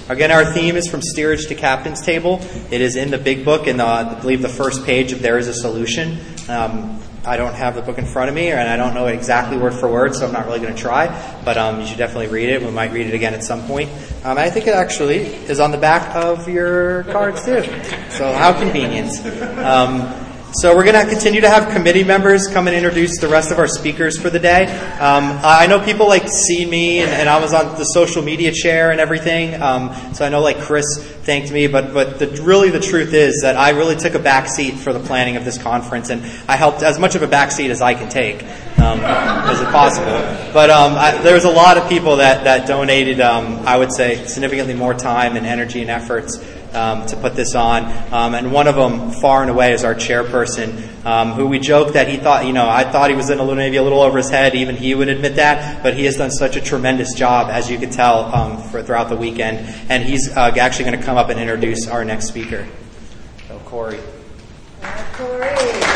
Again, our theme is From Steerage to Captain's Table. It is in the big book, and I believe the first page of There Is a Solution. I don't have the book in front of me, and I don't know exactly word for word, so I'm not really going to try. But you should definitely read it. We might read it again at some point. I think it actually is on the back of your cards, too. So how convenient. So we're going to continue to have committee members come and introduce the rest of our speakers for the day. I know people see me, and I was on the social media chair and everything. So I know Chris thanked me, but really the truth is that I really took a back seat for the planning of this conference, and I helped as much of a back seat as I can take, as possible. But there was a lot of people that donated, I would say, significantly more time and energy and efforts to put this on, and one of them, far and away, is our chairperson, who we joked that he thought, I thought he was maybe a little over his head. Even he would admit that, but he has done such a tremendous job, as you could tell, throughout the weekend. And he's actually going to come up and introduce our next speaker. So, Corey. Corey.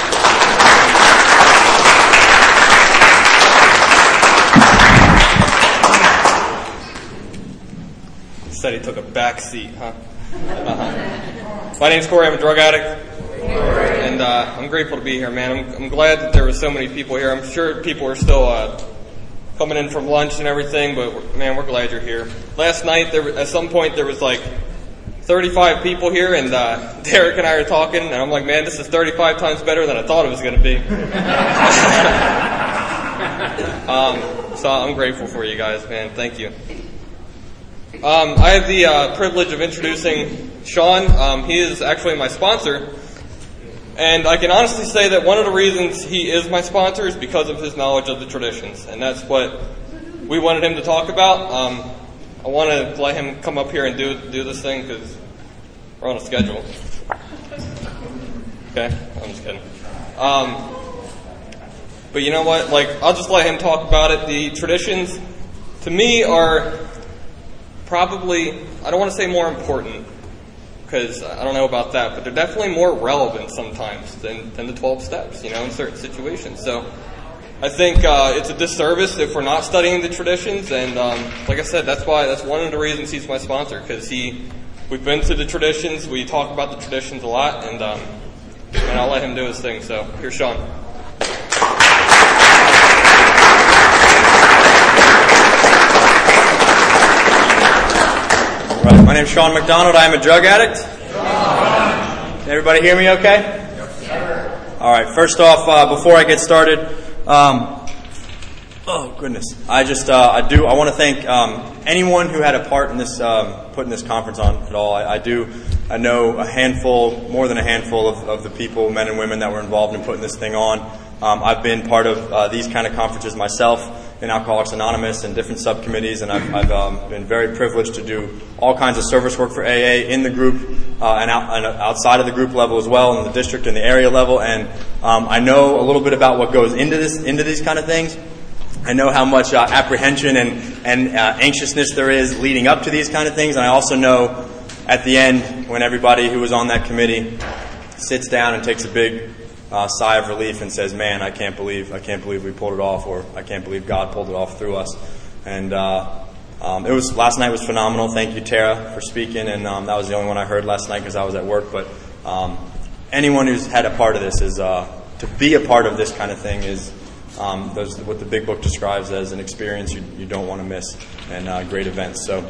Said he took a back seat, huh? My name's Corey. I'm a drug addict, and I'm grateful to be here, man. I'm glad that there were so many people here. I'm sure people are still coming in from lunch and everything, but man, we're glad you're here. Last night, at some point, there was 35 people here, and Derek and I are talking, and I'm like, man, this is 35 times better than I thought it was going to be. So I'm grateful for you guys, man. Thank you. I have the privilege of introducing Sean. He is actually my sponsor, and I can honestly say that one of the reasons he is my sponsor is because of his knowledge of the traditions, and that's what we wanted him to talk about. I want to let him come up here and do this thing because we're on a schedule. Okay, I'm just kidding. But you know what? I'll just let him talk about it. The traditions, to me, are probably, I don't want to say more important, because I don't know about that, but they're definitely more relevant sometimes than the 12 steps, in certain situations. So I think it's a disservice if we're not studying the traditions, and like I said, that's one of the reasons he's my sponsor, because we've been to the traditions, we talk about the traditions a lot, and I'll let him do his thing. So here's Sean. Right. My name's Sean McDonald. I am a drug addict. Can everybody hear me okay? Yes, sir. All right. First off, before I get started, oh goodness, I want to thank anyone who had a part in this putting this conference on at all. I know more than a handful of the people, men and women, that were involved in putting this thing on. I've been part of these kind of conferences myself in Alcoholics Anonymous and different subcommittees, and I've been very privileged to do all kinds of service work for AA in the group and outside of the group level as well, in the district and the area level. And I know a little bit about what goes into these kind of things. I know how much apprehension and anxiousness there is leading up to these kind of things, and I also know at the end when everybody who was on that committee sits down and takes a big sigh of relief and says, "Man, I can't believe we pulled it off," or "I can't believe God pulled it off through us." And last night was phenomenal. Thank you, Tara, for speaking. And that was the only one I heard last night because I was at work. But anyone who's had a part of this is to be a part of this kind of thing is what the big book describes as an experience you don't want to miss, and great events. So.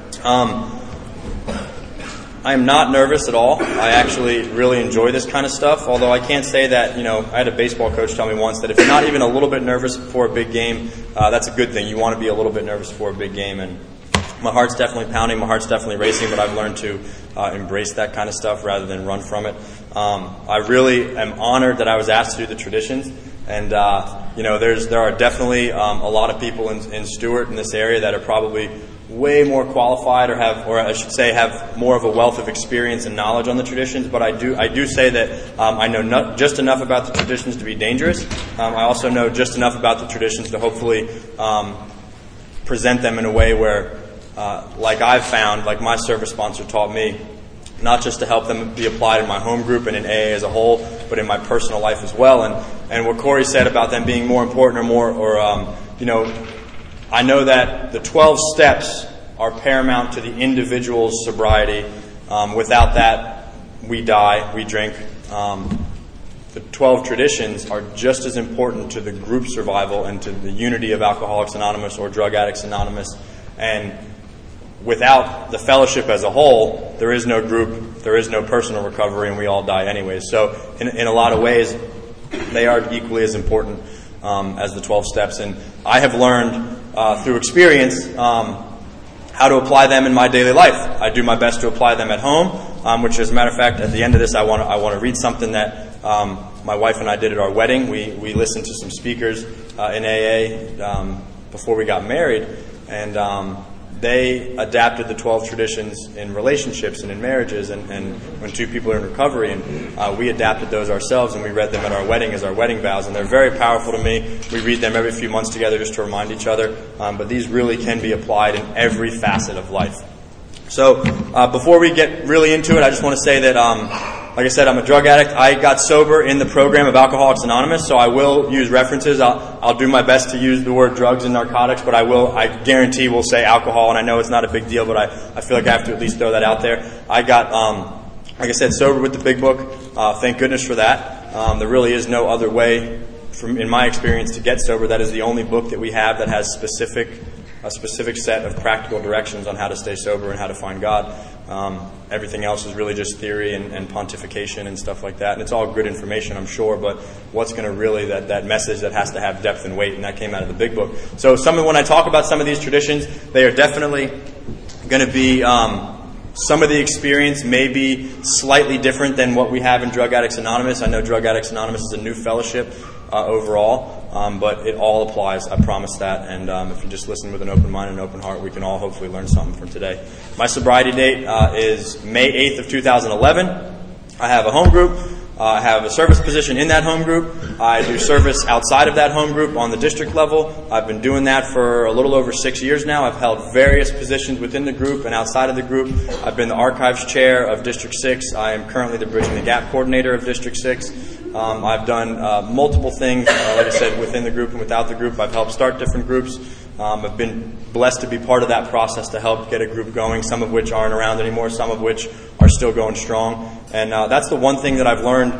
I am not nervous at all. I actually really enjoy this kind of stuff, although I can't say that, I had a baseball coach tell me once that if you're not even a little bit nervous before a big game, that's a good thing. You want to be a little bit nervous before a big game, and my heart's definitely pounding, my heart's definitely racing, but I've learned to embrace that kind of stuff rather than run from it. I really am honored that I was asked to do the traditions, and there are definitely a lot of people in Stewart in this area that are probably way more qualified have more of a wealth of experience and knowledge on the traditions, but I do say that I know just enough about the traditions to be dangerous. I also know just enough about the traditions to hopefully present them in a way where, like I've found, like my service sponsor taught me, not just to help them be applied in my home group and in AA as a whole, but in my personal life as well. And what Corey said about them being more important I know that the 12 steps are paramount to the individual's sobriety. Without that, we die, we drink. The 12 traditions are just as important to the group survival and to the unity of Alcoholics Anonymous or Drug Addicts Anonymous. And without the fellowship as a whole, there is no group, there is no personal recovery, and we all die anyways. So in a lot of ways, they are equally as important as the 12 steps. And I have learned through experience how to apply them in my daily life. I do my best to apply them at home, which, as a matter of fact, at the end of this, I want to read something that my wife and I did at our wedding. We listened to some speakers in AA before we got married, and they adapted the 12 traditions in relationships and in marriages and when two people are in recovery, and we adapted those ourselves, and we read them at our wedding as our wedding vows, and they're very powerful to me. We read them every few months together just to remind each other, but these really can be applied in every facet of life. So before we get really into it, I just want to say that like I said, I'm a drug addict. I got sober in the program of Alcoholics Anonymous, so I will use references. I'll do my best to use the word drugs and narcotics, but I guarantee we'll say alcohol, and I know it's not a big deal, but I feel like I have to at least throw that out there. I got, like I said, sober with the Big Book. Thank goodness for that. There really is no other way, in my experience, to get sober. That is the only book that we have that has a specific set of practical directions on how to stay sober and how to find God. Everything else is really just theory and pontification and stuff like that. And it's all good information, I'm sure, but what's going to really, that message that has to have depth and weight, and that came out of the Big Book. So when I talk about some of these traditions, they are definitely going to be, some of the experience may be slightly different than what we have in Drug Addicts Anonymous. I know Drug Addicts Anonymous is a new fellowship overall, but it all applies, I promise that. And if you just listen with an open mind and an open heart, we can all hopefully learn something from today. My sobriety date is May 8th of 2011. I have a home group. I have a service position in that home group. I do service outside of that home group on the district level. I've been doing that for a little over 6 years now. I've held various positions within the group and outside of the group. I've been the archives chair of District 6. I am currently the Bridging the Gap coordinator of District 6. I've done multiple things, like I said, within the group and without the group. I've helped start different groups. I've been blessed to be part of that process to help get a group going, some of which aren't around anymore, some of which are still going strong. And that's the one thing that I've learned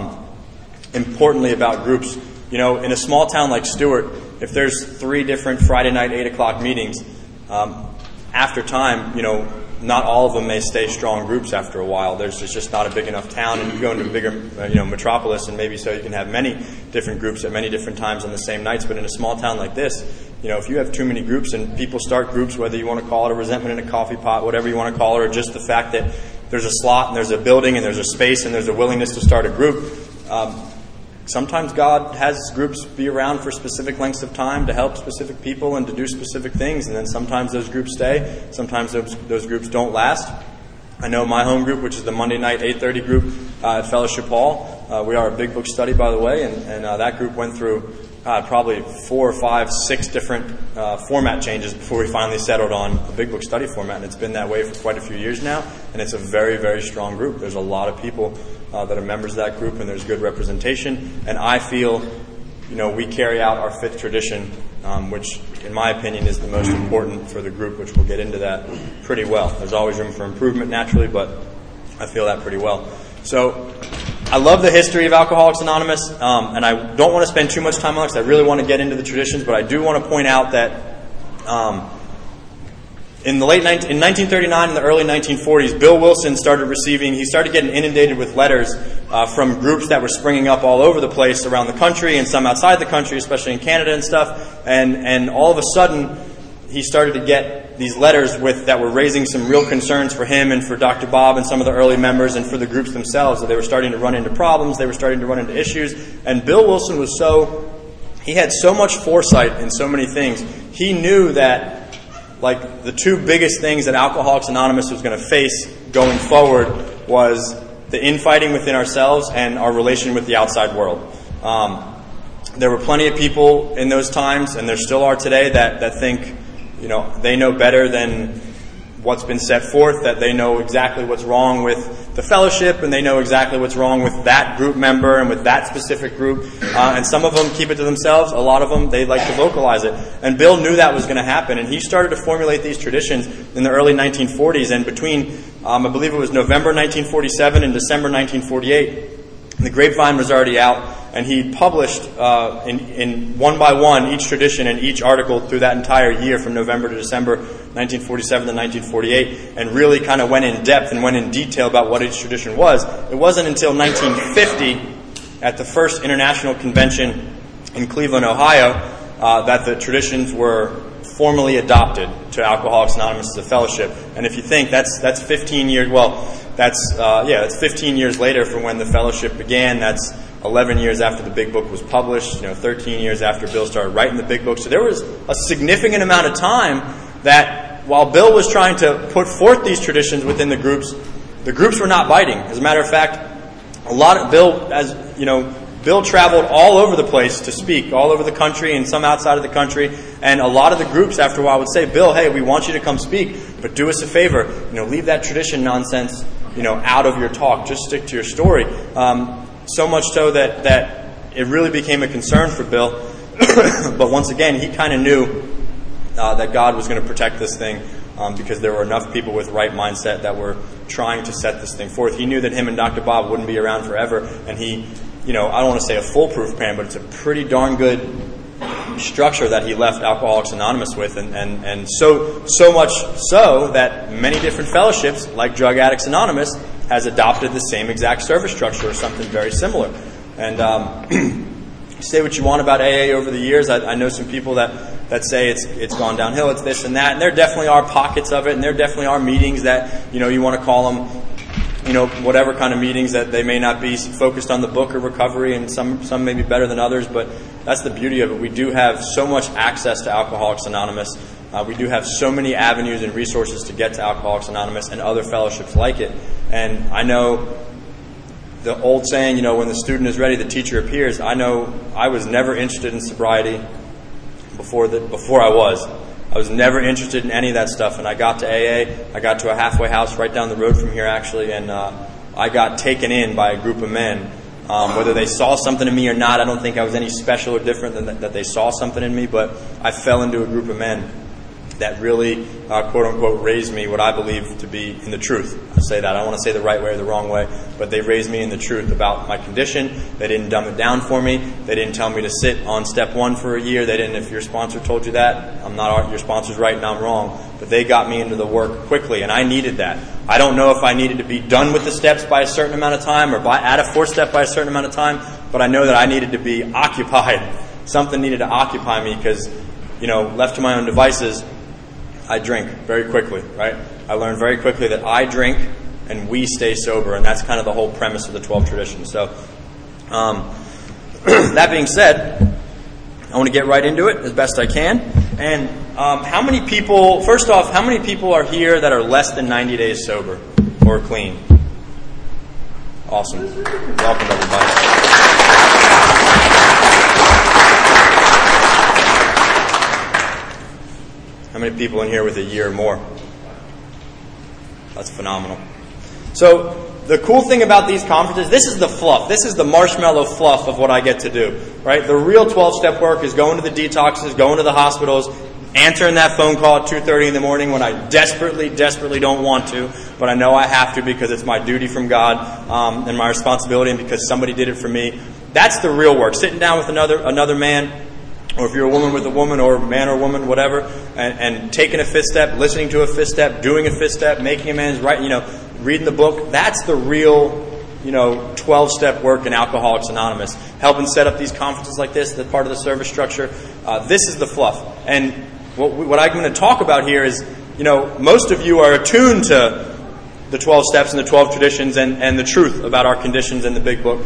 importantly about groups. You know, in a small town like Stewart, if there's 3 different Friday night 8 o'clock meetings, after time, you know, not all of them may stay strong groups after a while. It's just not a big enough town, and you go into a bigger metropolis, and maybe so you can have many different groups at many different times on the same nights. But in a small town like this, you know, if you have too many groups and people start groups, whether you want to call it a resentment in a coffee pot, whatever you want to call it, or just the fact that there's a slot and there's a building and there's a space and there's a willingness to start a group, sometimes God has groups be around for specific lengths of time to help specific people and to do specific things, and then sometimes those groups stay, sometimes those groups don't last. I know my home group, which is the Monday night 8:30 group at Fellowship Hall. We are a Big Book study, by the way, and that group went through probably 4 or 5, 6 different format changes before we finally settled on a Big Book study format, and it's been that way for quite a few years now, and it's a very, very strong group. There's a lot of people that are members of that group, and there's good representation, and I feel, you know, we carry out our 5th tradition, which in my opinion is the most important for the group, which we'll get into that pretty well. There's always room for improvement naturally, but I feel that pretty well. So I love the history of Alcoholics Anonymous, and I don't want to spend too much time on it because I really want to get into the traditions, but I do want to point out that in 1939 and the early 1940s, Bill Wilson started getting inundated with letters from groups that were springing up all over the place around the country and some outside the country, especially in Canada and stuff. And all of a sudden, he started to get these letters that were raising some real concerns for him and for Dr. Bob and some of the early members and for the groups themselves. That they were starting to run into problems, they were starting to run into issues. And Bill Wilson he had so much foresight in so many things. He knew that, like, the 2 biggest things that Alcoholics Anonymous was going to face going forward was the infighting within ourselves and our relation with the outside world. There were plenty of people in those times, and there still are today, that think, you know, they know better than what's been set forth, that they know exactly what's wrong with the fellowship, and they know exactly what's wrong with that group member and with that specific group. And some of them keep it to themselves. A lot of them, they like to vocalize it. And Bill knew that was going to happen, and he started to formulate these traditions in the early 1940s. And between, I believe it was November 1947 and December 1948, the Grapevine was already out, and he published in one by one each tradition and each article through that entire year from November to December 1947 to 1948, and really kind of went in depth and went in detail about what each tradition was. It wasn't until 1950 at the first International Convention in Cleveland, Ohio, that the traditions were formally adopted to Alcoholics Anonymous as a fellowship. And if you think that's 15 years, that's 15 years later from when the fellowship began. That's 11 years after the Big Book was published, 13 years after Bill started writing the Big Book. So there was a significant amount of time that while Bill was trying to put forth these traditions within the groups were not biting. As a matter of fact, Bill traveled all over the place to speak, all over the country and some outside of the country. And a lot of the groups after a while would say, Bill, hey, we want you to come speak, but do us a favor, leave that tradition nonsense, out of your talk. Just stick to your story. So much so that it really became a concern for Bill. But once again, he kind of knew that God was going to protect this thing because there were enough people with right mindset that were trying to set this thing forth. He knew that him and Dr. Bob wouldn't be around forever, and he, I don't want to say a foolproof plan, but it's a pretty darn good structure that he left Alcoholics Anonymous with, and so much so that many different fellowships, like Drug Addicts Anonymous, has adopted the same exact service structure or something very similar. And say what you want about AA over the years. I know some people that say it's gone downhill, it's this and that, and there definitely are pockets of it, and there definitely are meetings that you want to call them whatever kind of meetings, that they may not be focused on the book or recovery, and some may be better than others, but that's the beauty of it. We do have so much access to Alcoholics Anonymous. We do have so many avenues and resources to get to Alcoholics Anonymous and other fellowships like it. And I know the old saying, when the student is ready, the teacher appears. I know I was never interested in sobriety before I was never interested in any of that stuff, and I got to AA. I got to a halfway house right down the road from here, actually, and I got taken in by a group of men. Whether they saw something in me or not, I don't think I was any special or different than that they saw something in me, but I fell into a group of men that really, quote-unquote, raised me what I believe to be in the truth. I say that. I don't want to say the right way or the wrong way, but they raised me in the truth about my condition. They didn't dumb it down for me. They didn't tell me to sit on step 1 for a year. They didn't, if your sponsor told you that, your sponsor's right and I'm wrong. But they got me into the work quickly, and I needed that. I don't know if I needed to be done with the steps by a certain amount of time or at a 4th step by a certain amount of time, but I know that I needed to be occupied. Something needed to occupy me because, left to my own devices, I drink very quickly, right? I learned very quickly that I drink and we stay sober, and that's kind of the whole premise of the 12 traditions. So, that being said, I want to get right into it as best I can. And how many people are here that are less than 90 days sober or clean? Awesome. Welcome, everybody. How many people in here with a year or more? That's phenomenal. So the cool thing about these conferences, this is the fluff. This is the marshmallow fluff of what I get to do. Right? The real 12-step work is going to the detoxes, going to the hospitals, answering that phone call at 2:30 in the morning when I desperately don't want to, but I know I have to because it's my duty from God and my responsibility, and because somebody did it for me. That's the real work. Sitting down with another man, or if you're a woman with a woman, or man or woman, whatever, and taking a 5th step, listening to a 5th step, doing a 5th step, making amends, reading the book. That's the real, 12-step work in Alcoholics Anonymous. Helping set up these conferences like this, that's part of the service structure. This is the fluff. And what I'm going to talk about here is, most of you are attuned to the 12 steps and the 12 traditions and the truth about our conditions in the Big Book.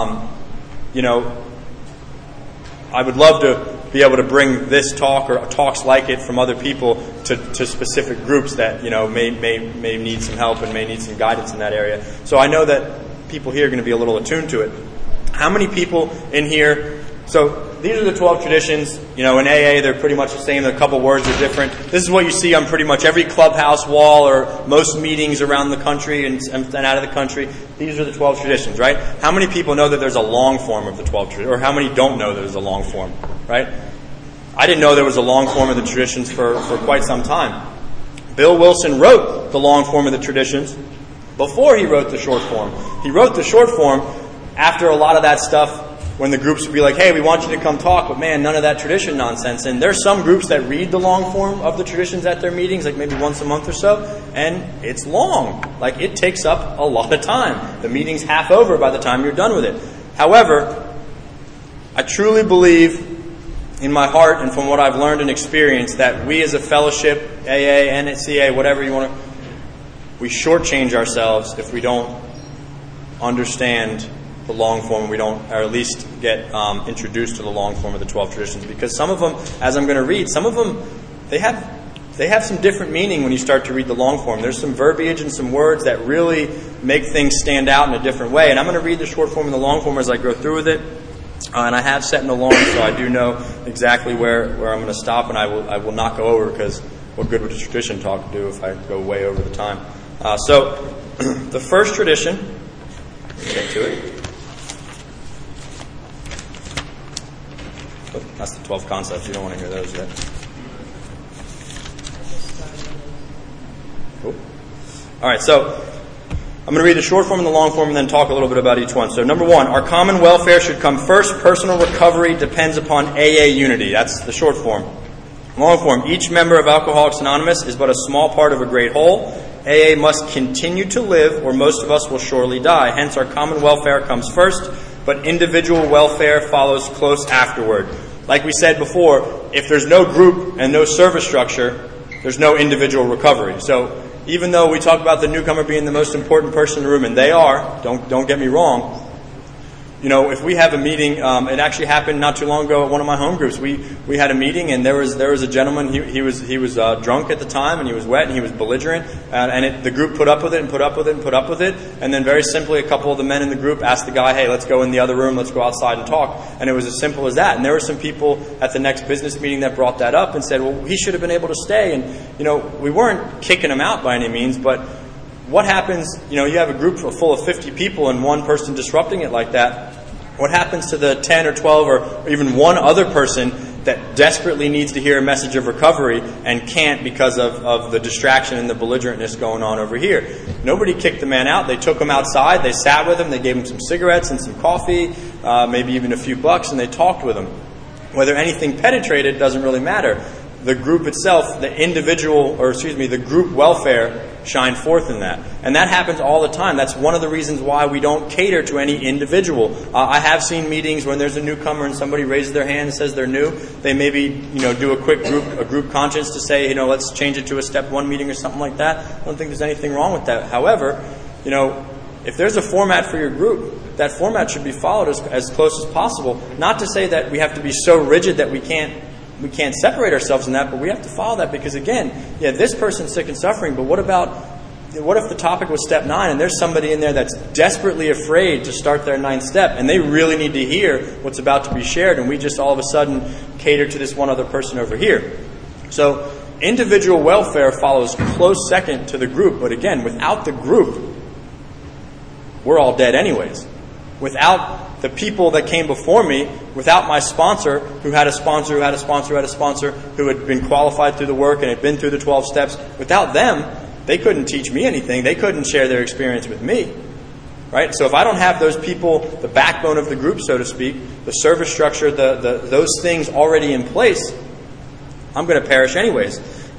I would love to be able to bring this talk or talks like it from other people to specific groups that may need some help and may need some guidance in that area. So I know that people here are going to be a little attuned to it. How many people in here? So these are the 12 traditions. In AA, they're pretty much the same. A couple words are different. This is what you see on pretty much every clubhouse wall or most meetings around the country and out of the country. These are the 12 traditions, right? How many people know that there's a long form of the 12 traditions? Or how many don't know there's a long form, right? I didn't know there was a long form of the traditions for quite some time. Bill Wilson wrote the long form of the traditions before he wrote the short form. He wrote the short form after a lot of that stuff, when the groups would be like, hey, we want you to come talk, but man, none of that tradition nonsense. And there's some groups that read the long form of the traditions at their meetings, like maybe once a month or so, and it's long. Like, it takes up a lot of time. The meeting's half over by the time you're done with it. However, I truly believe in my heart and from what I've learned and experienced that we as a fellowship, AA, NCA, whatever you want to, we shortchange ourselves if we don't understand the long form, we don't, or at least get introduced to the long form of the 12 traditions. Because some of them, as I'm going to read, some of them, they have some different meaning when you start to read the long form. There's some verbiage and some words that really make things stand out in a different way. And I'm going to read the short form and the long form as I go through with it. And I have set an alarm, so I do know exactly where I'm going to stop, and I will not go over, because what good would a tradition talk do if I go way over the time? So the first tradition, let's get to it. Oh, that's the 12 concepts. You don't want to hear those yet. Cool. All right, so I'm going to read the short form and the long form and then talk a little bit about each one. So number one, our common welfare should come first. Personal recovery depends upon AA unity. That's the short form. Long form, each member of Alcoholics Anonymous is but a small part of a great whole. AA must continue to live, or most of us will surely die. Hence, our common welfare comes first, but individual welfare follows close afterward. Like we said before, if there's no group and no service structure, there's no individual recovery. So even though we talk about the newcomer being the most important person in the room, and they are, don't get me wrong, if we have a meeting, it actually happened not too long ago at one of my home groups. We had a meeting, and there was a gentleman. He was drunk at the time, and he was wet, and he was belligerent. The group put up with it and put up with it and put up with it. And then very simply, a couple of the men in the group asked the guy, "Hey, let's go in the other room. Let's go outside and talk." And it was as simple as that. And there were some people at the next business meeting that brought that up and said, "Well, he should have been able to stay." And we weren't kicking him out by any means, but what happens? You have a group full of 50 people and one person disrupting it like that. What happens to the 10 or 12 or even one other person that desperately needs to hear a message of recovery and can't because of the distraction and the belligerentness going on over here? Nobody kicked the man out. They took him outside. They sat with him. They gave him some cigarettes and some coffee, maybe even a few bucks, and they talked with him. Whether anything penetrated doesn't really matter. The group itself, the group welfare shined forth in that. And that happens all the time. That's one of the reasons why we don't cater to any individual. I have seen meetings when there's a newcomer and somebody raises their hand and says they're new. They maybe, do a quick group conscience to say, let's change it to a step 1 meeting or something like that. I don't think there's anything wrong with that. However, if there's a format for your group, that format should be followed as close as possible. Not to say that we have to be so rigid that we can't separate ourselves in that, but we have to follow that because, again, this person's sick and suffering, but what if the topic was step 9 and there's somebody in there that's desperately afraid to start their 9th step and they really need to hear what's about to be shared, and we just all of a sudden cater to this one other person over here. So individual welfare follows close second to the group, but again, without the group, we're all dead anyways. Without the people that came before me, without my sponsor, who had a sponsor, who had a sponsor, who had a sponsor, who had been qualified through the work and had been through the 12 steps, without them, they couldn't teach me anything. They couldn't share their experience with me. Right? So if I don't have those people, the backbone of the group, so to speak, the service structure, those things already in place, I'm going to perish anyways.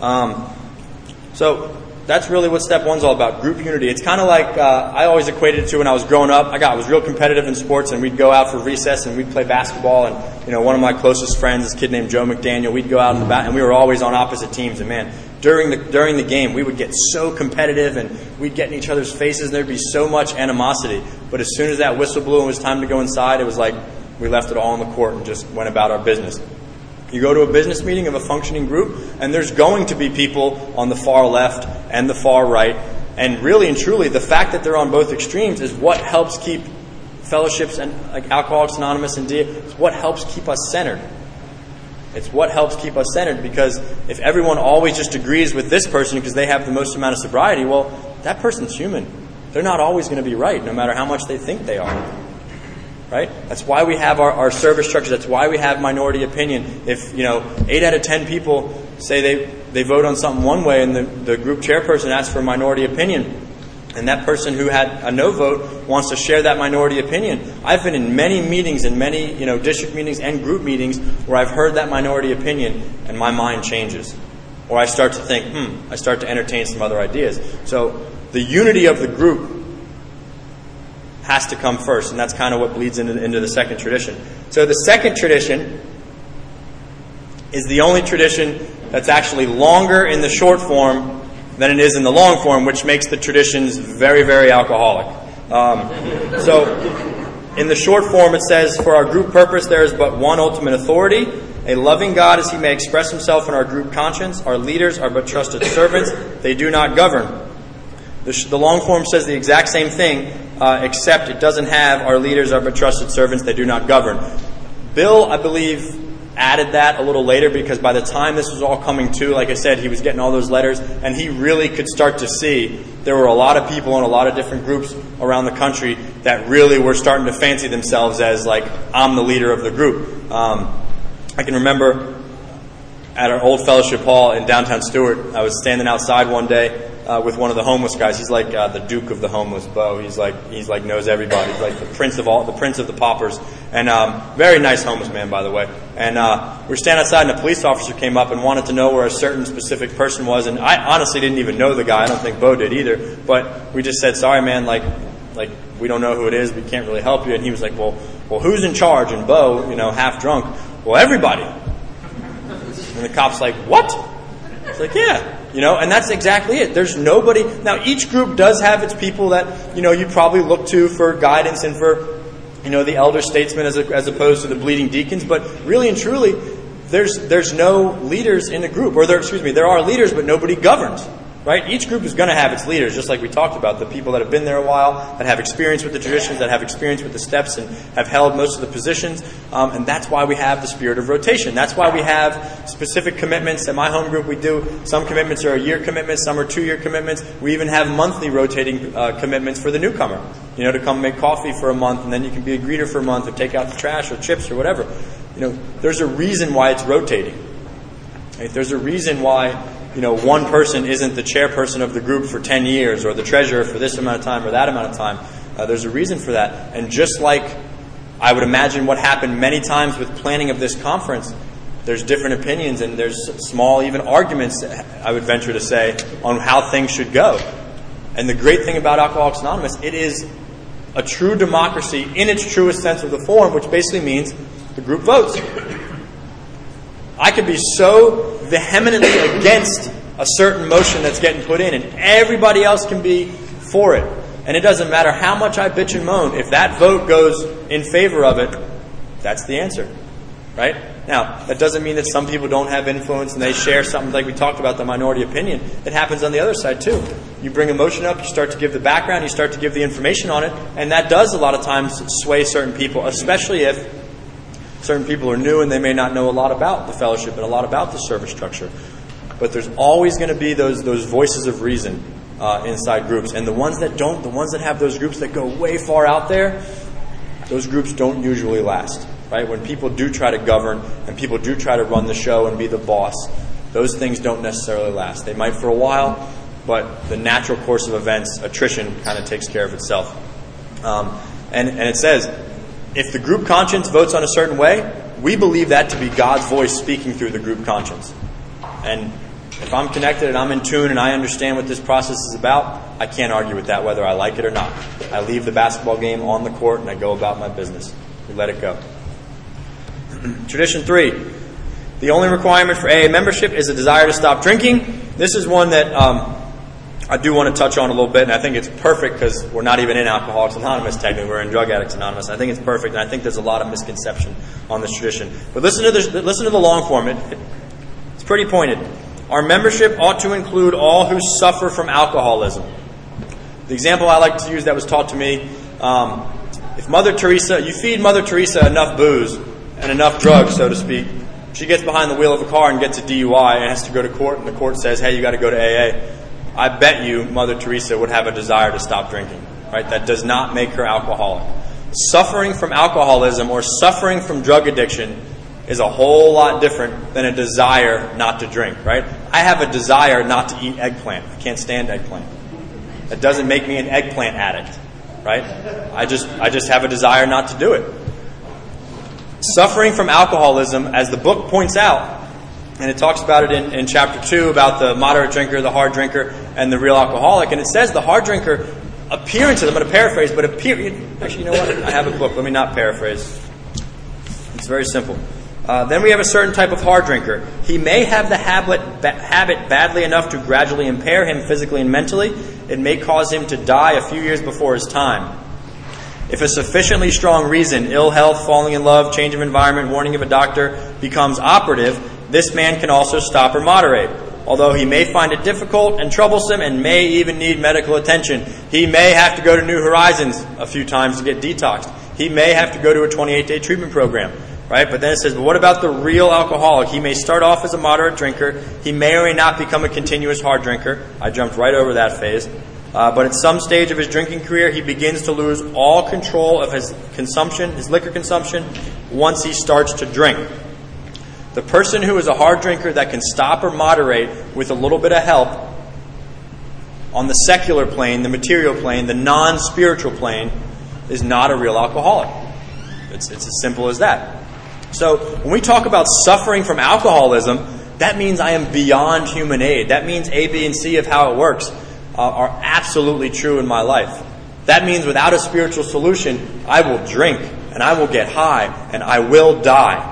So that's really what step 1's all about, group unity. It's kind of like I always equated it to when I was growing up. I was real competitive in sports, and we'd go out for recess and we'd play basketball. And one of my closest friends, this kid named Joe McDaniel, we'd go out in the back, and we were always on opposite teams. And man, during the game, we would get so competitive, and we'd get in each other's faces, and there'd be so much animosity. But as soon as that whistle blew and it was time to go inside, it was like we left it all on the court and just went about our business. You go to a business meeting of a functioning group, and there's going to be people on the far left and the far right. And really and truly, the fact that they're on both extremes is what helps keep fellowships and like Alcoholics Anonymous and DA, it's what helps keep us centered. It's what helps keep us centered, because if everyone always just agrees with this person because they have the most amount of sobriety, well, that person's human. They're not always going to be right, no matter how much they think they are. Right? That's why we have our service structure. That's why we have minority opinion. If 8 out of 10 people say they vote on something one way, and the group chairperson asks for a minority opinion, and that person who had a no vote wants to share that minority opinion. I've been in many meetings, in many district meetings and group meetings, where I've heard that minority opinion and my mind changes, or I start to think, I start to entertain some other ideas. So the unity of the group has to come first, and that's kind of what bleeds into the second tradition. So the second tradition is the only tradition that's actually longer in the short form than it is in the long form, which makes the traditions very, very alcoholic. So in the short form, it says, for our group purpose, there is but one ultimate authority, a loving God as he may express himself in our group conscience. Our leaders are but trusted servants. They do not govern. The long form says the exact same thing, except it doesn't have our leaders are but trusted servants. They do not govern. Bill, I believe, added that a little later, because by the time this was all coming to, like I said, he was getting all those letters, and he really could start to see there were a lot of people in a lot of different groups around the country that really were starting to fancy themselves as like, I'm the leader of the group. I can remember at our old fellowship hall in downtown Stewart, I was standing outside one day with one of the homeless guys. He's like the Duke of the homeless, Bo. He's like knows everybody. He's like the prince of the paupers, and very nice homeless man, by the way. And we were standing outside, and a police officer came up and wanted to know where a certain specific person was. And I honestly didn't even know the guy. I don't think Bo did either. But we just said, "Sorry, man. Like we don't know who it is. We can't really help you." And he was like, "Well, who's in charge?" And Bo, half drunk, "Well, everybody." And the cop's like, "What?" It's like, "Yeah." And that's exactly it. There's nobody. Now, each group does have its people that, you probably look to for guidance and for, the elder statesmen as opposed to the bleeding deacons. But really and truly, there's no leaders in the group. Or there are leaders, but nobody governs. Right? Each group is going to have its leaders, just like we talked about. The people that have been there a while, that have experience with the traditions, that have experience with the steps, and have held most of the positions. And that's why we have the spirit of rotation. That's why we have specific commitments. In my home group, we do. Some commitments are 1-year commitments. Some are 2-year commitments. We even have monthly rotating commitments for the newcomer. To come make coffee for a month, and then you can be a greeter for a month, or take out the trash or chips or whatever. There's a reason why it's rotating. Right? There's a reason why one person isn't the chairperson of the group for 10 years or the treasurer for this amount of time or that amount of time. There's a reason for that. And just like I would imagine what happened many times with planning of this conference, there's different opinions and there's small even arguments, I would venture to say, on how things should go. And the great thing about Alcoholics Anonymous, it is a true democracy in its truest sense of the form, which basically means the group votes. I could be so vehemently against a certain motion that's getting put in, and everybody else can be for it. And it doesn't matter how much I bitch and moan. If that vote goes in favor of it, that's the answer. Right? Now, that doesn't mean that some people don't have influence and they share something like we talked about, the minority opinion. It happens on the other side too. You bring a motion up, you start to give the background, you start to give the information on it, and that does a lot of times sway certain people, especially if certain people are new and they may not know a lot about the fellowship and a lot about the service structure. But there's always going to be those voices of reason inside groups. And the ones that don't, the ones that have those groups that go way far out there, those groups don't usually last. Right? When people do try to govern and people do try to run the show and be the boss, those things don't necessarily last. They might for a while, but the natural course of events, attrition, kind of takes care of itself. And it says, if the group conscience votes on a certain way, we believe that to be God's voice speaking through the group conscience. And if I'm connected and I'm in tune and I understand what this process is about, I can't argue with that whether I like it or not. I leave the basketball game on the court and I go about my business. We let it go. Tradition 3. The only requirement for AA membership is a desire to stop drinking. This is one that I do want to touch on a little bit, and I think it's perfect because we're not even in Alcoholics Anonymous technically. We're in Drug Addicts Anonymous. I think it's perfect, and I think there's a lot of misconception on this tradition. But listen to the long form. It's pretty pointed. Our membership ought to include all who suffer from alcoholism. The example I like to use that was taught to me If Mother Teresa, you feed Mother Teresa enough booze and enough drugs, so to speak, she gets behind the wheel of a car and gets a DUI and has to go to court, and the court says, hey, you got to go to AA. I bet you Mother Teresa would have a desire to stop drinking. Right? That does not make her alcoholic. Suffering from alcoholism or suffering from drug addiction is a whole lot different than a desire not to drink. Right? I have a desire not to eat eggplant. I can't stand eggplant. That doesn't make me an eggplant addict. Right? I just have a desire not to do it. Suffering from alcoholism, as the book points out, and it talks about it in chapter 2 about the moderate drinker, the hard drinker, and the real alcoholic. And it says the hard drinker appearances, I'm going to paraphrase, but actually, you know what? I have a book. Let me not paraphrase. It's very simple. Then we have a certain type of hard drinker. He may have the habit badly enough to gradually impair him physically and mentally. It may cause him to die a few years before his time. If a sufficiently strong reason, ill health, falling in love, change of environment, warning of a doctor, becomes operative, this man can also stop or moderate. Although he may find it difficult and troublesome and may even need medical attention. He may have to go to New Horizons a few times to get detoxed. He may have to go to a 28-day treatment program. Right? But then it says, but what about the real alcoholic? He may start off as a moderate drinker. He may or may not become a continuous hard drinker. I jumped right over that phase. But at some stage of his drinking career, he begins to lose all control of his consumption, his liquor consumption, once he starts to drink. The person who is a hard drinker that can stop or moderate with a little bit of help on the secular plane, the material plane, the non-spiritual plane, is not a real alcoholic. It's as simple as that. So when we talk about suffering from alcoholism, that means I am beyond human aid. That means A, B, and C of how it works are absolutely true in my life. That means without a spiritual solution, I will drink and I will get high and I will die.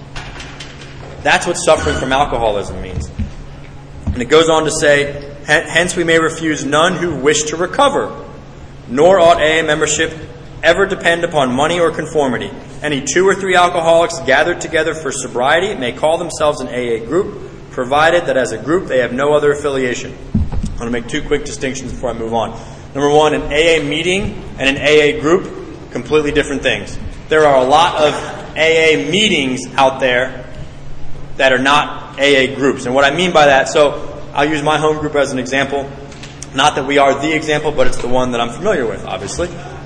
That's what suffering from alcoholism means. And it goes on to say, hence we may refuse none who wish to recover, nor ought AA membership ever depend upon money or conformity. Any 2 or 3 alcoholics gathered together for sobriety may call themselves an AA group, provided that as a group they have no other affiliation. I'm going to make 2 quick distinctions before I move on. Number 1, an AA meeting and an AA group, completely different things. There are a lot of AA meetings out there that are not AA groups. And what I mean by that, so I'll use my home group as an example. Not that we are the example, but it's the one that I'm familiar with, obviously.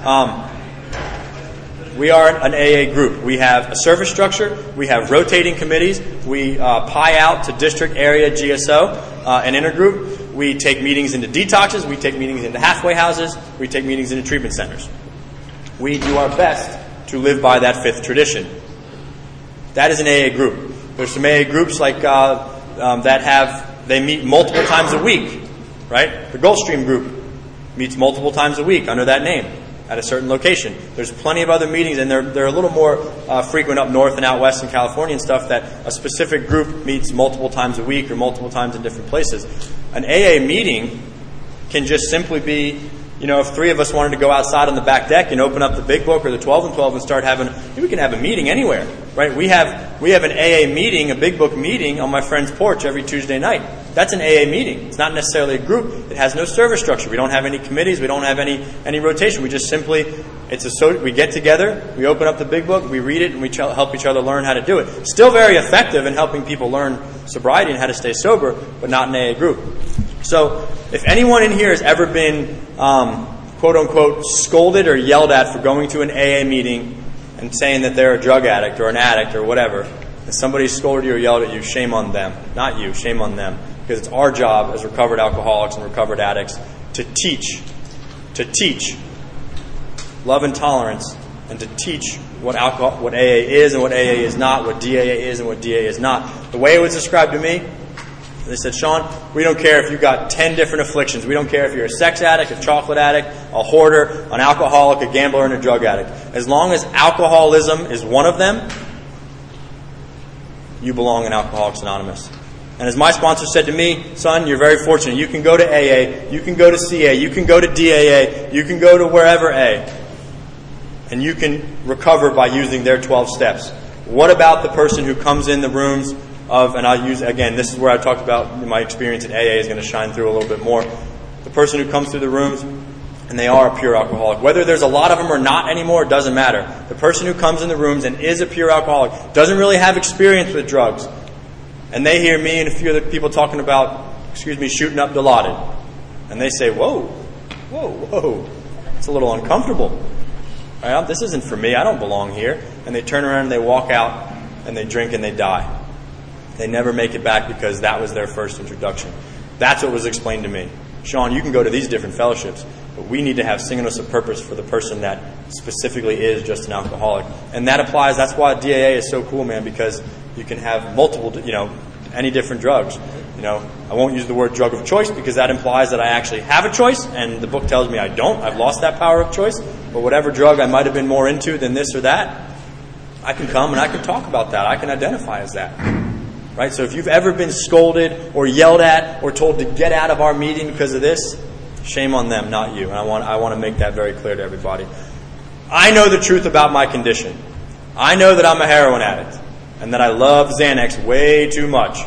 We are an AA group. We have a service structure. We have rotating committees. We pie out to district, area, GSO, and intergroup. We take meetings into detoxes. We take meetings into halfway houses. We take meetings into treatment centers. We do our best to live by that 5th tradition. That is an AA group. There's some AA groups like they meet multiple times a week, right? The Gulfstream group meets multiple times a week under that name at a certain location. There's plenty of other meetings, and they're a little more frequent up north and out west in California and stuff, that a specific group meets multiple times a week or multiple times in different places. An AA meeting can just simply be, if 3 of us wanted to go outside on the back deck and open up the Big Book or the 12 and 12 and start we can have a meeting anywhere, right? We have an AA meeting, a Big Book meeting on my friend's porch every Tuesday night. That's an AA meeting. It's not necessarily a group. It has no service structure. We don't have any committees. We don't have any rotation. We just simply, we get together, we open up the Big Book, we read it, and we help each other learn how to do it. Still very effective in helping people learn sobriety and how to stay sober, but not an AA group. So if anyone in here has ever been, quote unquote, scolded or yelled at for going to an AA meeting and saying that they're a drug addict or an addict or whatever, and somebody scolded you or yelled at you, shame on them. Not you, shame on them. Because it's our job as recovered alcoholics and recovered addicts to teach love and tolerance, and to teach what AA is and what AA is not, what DAA is and what DAA is not. The way it was described to me, they said, Sean, we don't care if you've got 10 different afflictions. We don't care if you're a sex addict, a chocolate addict, a hoarder, an alcoholic, a gambler, and a drug addict. As long as alcoholism is one of them, you belong in Alcoholics Anonymous. And as my sponsor said to me, son, you're very fortunate. You can go to AA, you can go to CA, you can go to DAA, you can go to wherever A, and you can recover by using their 12 steps. What about the person who comes in the rooms of, and I'll use, again, this is where I talked about my experience in AA is going to shine through a little bit more. The person who comes through the rooms and they are a pure alcoholic. Whether there's a lot of them or not anymore, it doesn't matter. The person who comes in the rooms and is a pure alcoholic doesn't really have experience with drugs. And they hear me and a few other people talking about, shooting up Dilaudid. And they say, whoa, it's a little uncomfortable. Right? This isn't for me. I don't belong here. And they turn around and they walk out and they drink and they die. They never make it back because that was their first introduction. That's what was explained to me. Sean, you can go to these different fellowships, but we need to have singleness of purpose for the person that specifically is just an alcoholic. And that applies, that's why DAA is so cool, man, because you can have multiple, any different drugs. I won't use the word drug of choice because that implies that I actually have a choice, and the book tells me I don't. I've lost that power of choice. But whatever drug I might have been more into than this or that, I can come and I can talk about that. I can identify as that. Right? So if you've ever been scolded or yelled at or told to get out of our meeting because of this, shame on them, not you. And I want to make that very clear to everybody. I know the truth about my condition. I know that I'm a heroin addict and that I love Xanax way too much.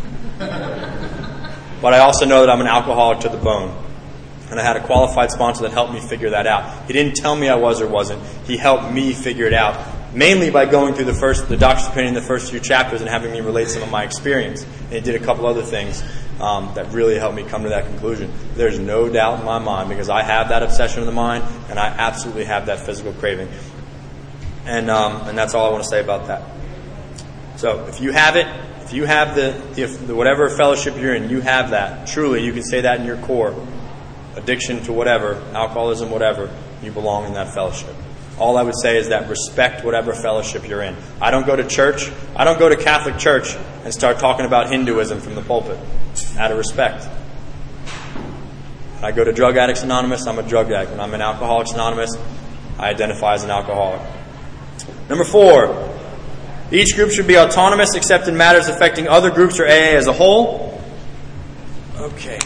But I also know that I'm an alcoholic to the bone. And I had a qualified sponsor that helped me figure that out. He didn't tell me I was or wasn't. He helped me figure it out. Mainly by going through the doctor's opinion, the first few chapters, and having me relate some of my experience. And he did a couple other things that really helped me come to that conclusion. There's no doubt in my mind, because I have that obsession of the mind, and I absolutely have that physical craving. And that's all I want to say about that. So if you have it, if you have the whatever fellowship you're in, you have that. Truly, you can say that in your core. Addiction to whatever, alcoholism, whatever, you belong in that fellowship. All I would say is that respect whatever fellowship you're in. I don't go to church. I don't go to Catholic church and start talking about Hinduism from the pulpit. Out of respect. When I go to Drug Addicts Anonymous, I'm a drug addict. When I'm in Alcoholics Anonymous, I identify as an alcoholic. Number 4. Each group should be autonomous except in matters affecting other groups or AA as a whole. Okay.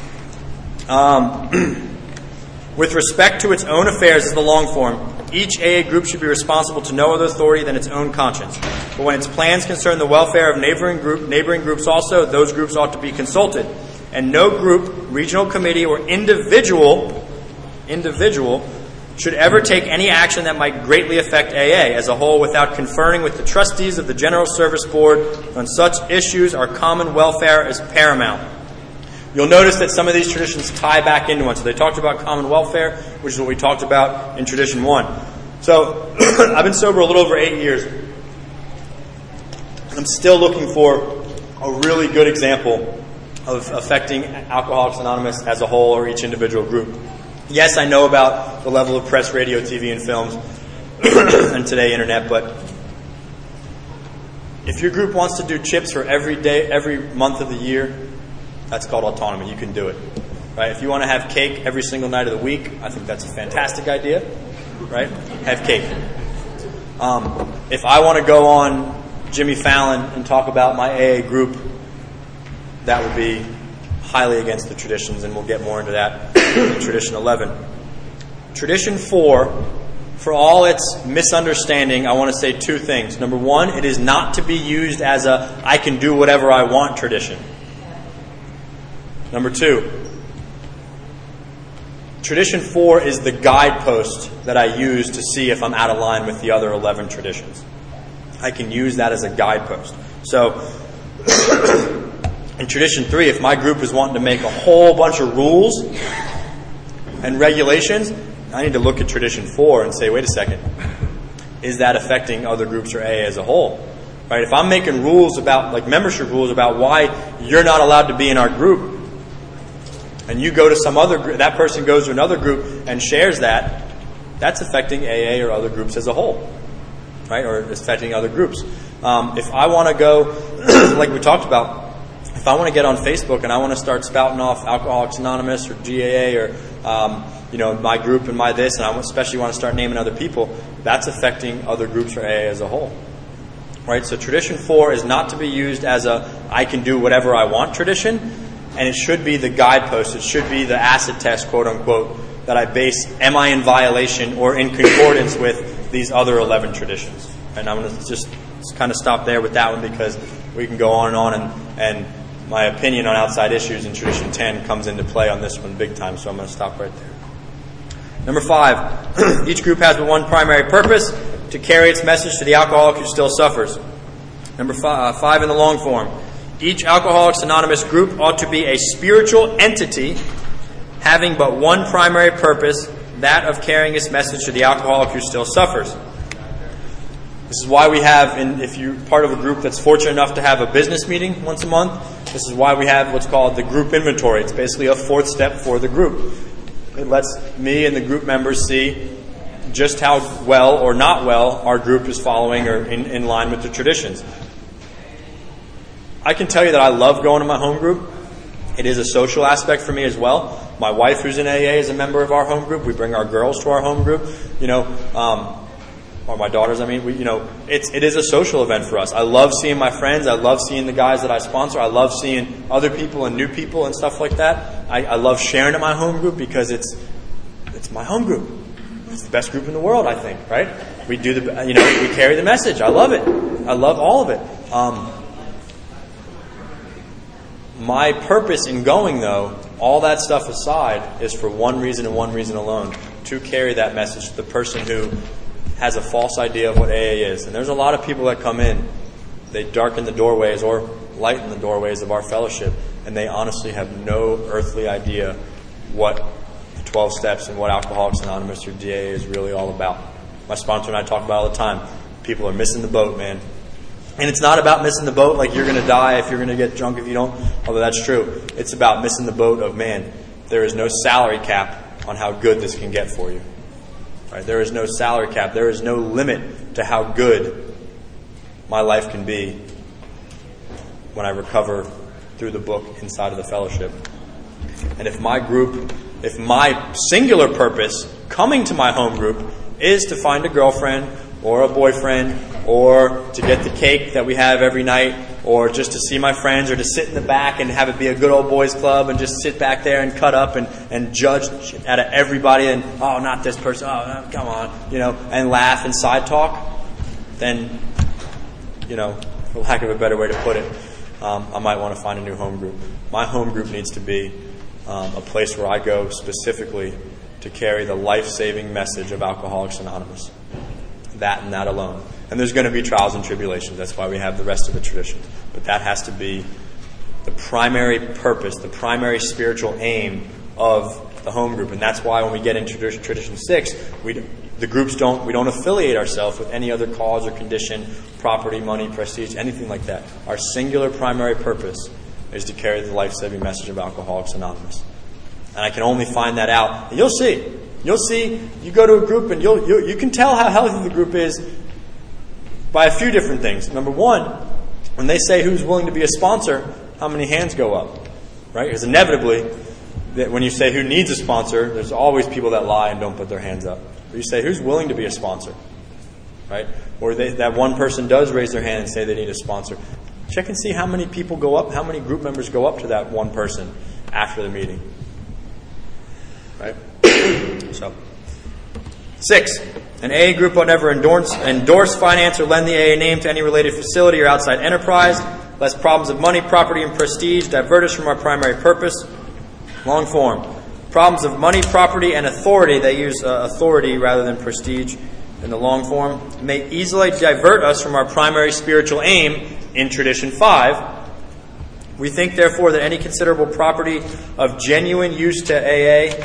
With respect to its own affairs as the long form, each AA group should be responsible to no other authority than its own conscience. But when its plans concern the welfare of neighboring groups also, those groups ought to be consulted. And no group, regional committee, or individual should ever take any action that might greatly affect AA as a whole without conferring with the trustees of the General Service Board. On such issues, our common welfare is paramount. You'll notice that some of these traditions tie back into one. So they talked about common welfare, which is what we talked about in Tradition 1. So I've been sober a little over 8 years. I'm still looking for a really good example of affecting Alcoholics Anonymous as a whole or each individual group. Yes, I know about the level of press, radio, TV, and films, and today internet, but if your group wants to do chips for every day, every month of the year, that's called autonomy. You can do it. Right? If you want to have cake every single night of the week, I think that's a fantastic idea. Right? Have cake. If I want to go on Jimmy Fallon and talk about my AA group, that would be highly against the traditions, and we'll get more into that in Tradition 11. Tradition 4, for all its misunderstanding, I want to say 2 things. Number 1, it is not to be used as a I can do whatever I want tradition. Number 2, Tradition 4 is the guidepost that I use to see if I'm out of line with the other 11 traditions. I can use that as a guidepost. So, in Tradition 3, if my group is wanting to make a whole bunch of rules and regulations, I need to look at Tradition 4 and say, wait a second, is that affecting other groups or AA as a whole? Right? If I'm making rules about, like membership rules about why you're not allowed to be in our group, and you go to some other group, that person goes to another group and shares that, that's affecting AA or other groups as a whole. Right? Or affecting other groups. If I want to go, like we talked about, if I want to get on Facebook and I want to start spouting off Alcoholics Anonymous or GAA or my group and my this, and I especially want to start naming other people, that's affecting other groups or AA as a whole. Right? So Tradition 4 is not to be used as a I can do whatever I want tradition, and it should be the guidepost. It should be the acid test, quote unquote, that I base, am I in violation or in concordance with these other 11 traditions? And I'm going to just kind of stop there with that one because we can go on and my opinion on outside issues in Tradition 10 comes into play on this one big time, so I'm going to stop right there. Number 5, each group has but one primary purpose, to carry its message to the alcoholic who still suffers. Number 5 in the long form. Each Alcoholics Anonymous group ought to be a spiritual entity having but one primary purpose, that of carrying its message to the alcoholic who still suffers. This is why we have, if you're part of a group that's fortunate enough to have a business meeting once a month, this is why we have what's called the group inventory. It's basically a fourth step for the group. It lets me and the group members see just how well or not well our group is following or in line with the traditions. I can tell you that I love going to my home group. It is a social aspect for me as well. My wife, who's in AA, is a member of our home group. We bring our girls to our home group. Or my daughters, it is a social event for us. I love seeing my friends. I love seeing the guys that I sponsor. I love seeing other people and new people and stuff like that. I love sharing at my home group because it's my home group. It's the best group in the world, I think, right? We do we carry the message. I love it. I love all of it. My purpose in going, though, all that stuff aside, is for one reason and one reason alone: to carry that message to the person who has a false idea of what AA is. And there's a lot of people that come in, they darken the doorways or lighten the doorways of our fellowship, and they honestly have no earthly idea what the 12 steps and what Alcoholics Anonymous or DAA is really all about. My sponsor and I talk about it all the time. People are missing the boat, man. And it's not about missing the boat like you're going to die if you're going to get drunk if you don't, although that's true. It's about missing the boat of, man, there is no salary cap on how good this can get for you. Right? There is no salary cap. There is no limit to how good my life can be when I recover through the book inside of the fellowship. And if my singular purpose coming to my home group is to find a girlfriend or a boyfriend or to get the cake that we have every night or just to see my friends or to sit in the back and have it be a good old boys club and just sit back there and cut up and judge out of everybody and, oh, not this person, oh, come on, and laugh and side talk, then, for lack of a better way to put it, I might want to find a new home group. My home group needs to be a place where I go specifically to carry the life-saving message of Alcoholics Anonymous. That and that alone. And there's going to be trials and tribulations. That's why we have the rest of the traditions. But that has to be the primary purpose, the primary spiritual aim of the home group. And that's why when we get into Tradition 6, we don't affiliate ourselves with any other cause or condition, property, money, prestige, anything like that. Our singular primary purpose is to carry the life-saving message of Alcoholics Anonymous. And I can only find that out. And you'll see. You go to a group and you can tell how healthy the group is by a few different things. Number one, when they say who's willing to be a sponsor, how many hands go up, right? Because inevitably, when you say who needs a sponsor, there's always people that lie and don't put their hands up. But you say who's willing to be a sponsor, right? Or that one person does raise their hand and say they need a sponsor. Check and see how many people go up, how many group members go up to that one person after the meeting, right? So, 6. An AA group will never endorse, finance, or lend the AA name to any related facility or outside enterprise, lest problems of money, property, and prestige divert us from our primary purpose. Long form. Problems of money, property, and authority, they use authority rather than prestige in the long form, may easily divert us from our primary spiritual aim in Tradition 5. We think, therefore, that any considerable property of genuine use to AA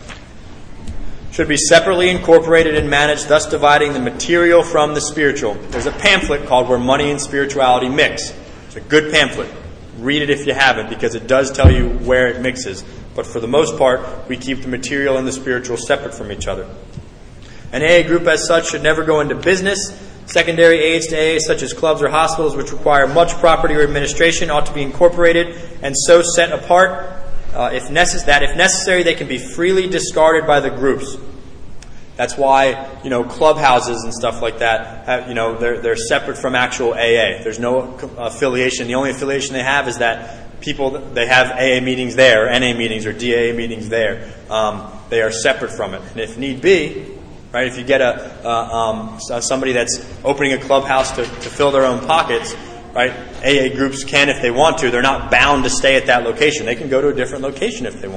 should be separately incorporated and managed, thus dividing the material from the spiritual. There's a pamphlet called Where Money and Spirituality Mix. It's a good pamphlet. Read it if you haven't, because it does tell you where it mixes. But for the most part, we keep the material and the spiritual separate from each other. An AA group as such should never go into business. Secondary aids to AA, such as clubs or hospitals, which require much property or administration, ought to be incorporated and so set apart if necessary, they can be freely discarded by the groups. That's why, clubhouses and stuff like that, they're separate from actual AA. There's no affiliation. The only affiliation they have is that they have AA meetings there, NA meetings, or DAA meetings there. They are separate from it. And if need be, right, if you get somebody that's opening a clubhouse to fill their own pockets, right, AA groups can if they want to. They're not bound to stay at that location. They can go to a different location if they want.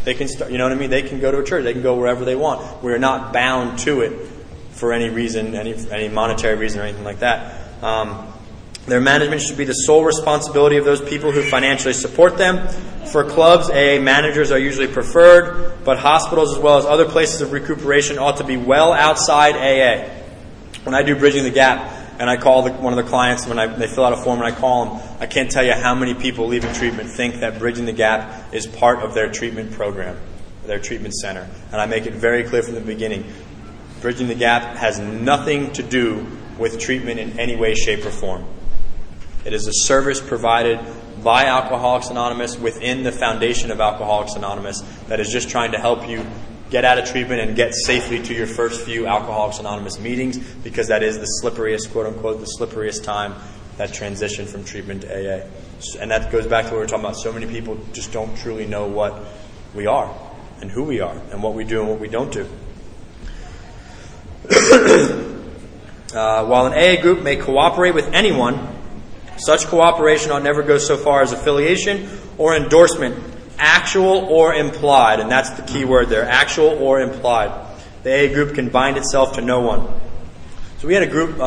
They can start, you know what I mean? They can go to a church. They can go wherever they want. We're not bound to it for any reason, any monetary reason or anything like that. Their management should be the sole responsibility of those people who financially support them. For clubs, AA managers are usually preferred, but hospitals as well as other places of recuperation ought to be well outside AA. When I do Bridging the Gap, and I call one of the clients when they fill out a form and I call them, I can't tell you how many people leaving treatment think that Bridging the Gap is part of their treatment program, their treatment center. And I make it very clear from the beginning, Bridging the Gap has nothing to do with treatment in any way, shape, or form. It is a service provided by Alcoholics Anonymous within the foundation of Alcoholics Anonymous that is just trying to help you get out of treatment and get safely to your first few Alcoholics Anonymous meetings, because that is the slipperiest, quote unquote, the slipperiest time, that transition from treatment to AA. And that goes back to what we were talking about. So many people just don't truly know what we are and who we are and what we do and what we don't do. While an AA group may cooperate with anyone, such cooperation ought never go so far as affiliation or endorsement, actual or implied. And that's the key word there, actual or implied. The AA group can bind itself to no one. So we had a group,